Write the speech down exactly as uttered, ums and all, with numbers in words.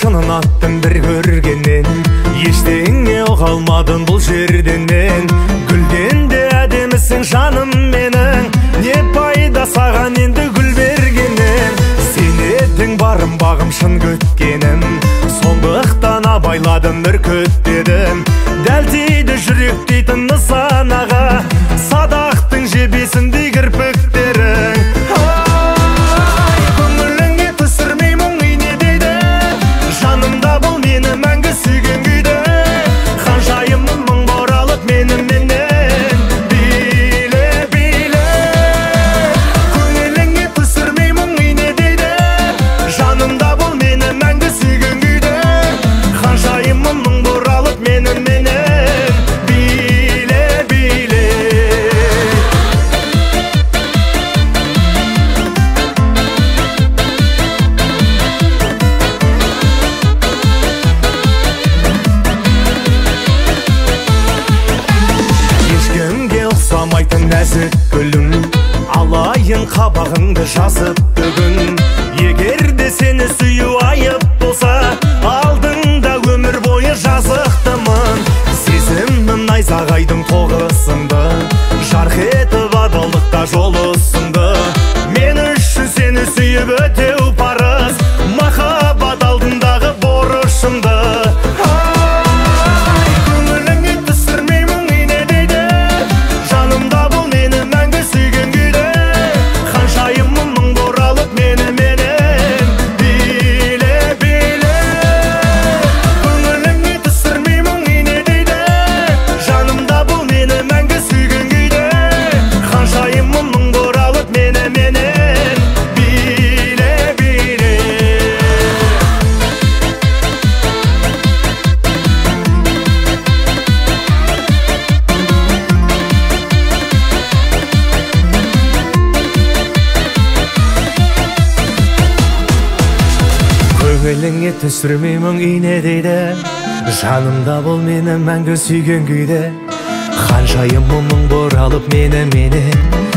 шынын аттым бір көргеннен, ештеңе ұға алмадым бұл жерден мен. Гүлден де әдемісің жаным менің, не пайда саған енді гүл бергеннен. Сен едің барым бағым шын көткенім, сондықтан абайладым үркөттедім. Дәл тиді жүрек дейтін нысанаға, садақтың жебесіндей кірпіктерің. Ай, көңіліңе түсірмей мұң ине дейді, жанымда бұл мені мәңгі сүйген күйді. Ханшайымым мың боралып менің менен, биле, биле. Көңіліңе түсірмей мұң ине дейді, жанымда бұл мені мәңгі сүйген күйді. Ханшайымым мың боралып менің менен, биле, биле. Ешкімге ұқсамайтын нәзік гүлім, алайын қабағыңды жазып бүгін. Егер де сені сүю айып болса, алдыңда өмір бойы жазықтымын. Сезімнің найзағайдың тоғысынды, жарқ етіп адалдыққа жол ұсынды. Мен үшін сені сүйіп өтеу парыз, махаббат алдындағы борышымды. Ай, көңіліңе түсірмей мұң ине дейді, жанымда бұл мені мәңгі сүйген күйді. Ханшайымым мың боралып мені менен, биле, биле. Көңіліңе түсірмей мұң ине дейді, жанымда бұл мені мәңгі сүйген күйді. Ханшайымым мың боралып мені менен, биле, биле. Көңіліңе түсірмей мұң ине дейді, жанымда бұл мені мәңгі сүйген күйде. Ханшайымым мың боралып мені менен,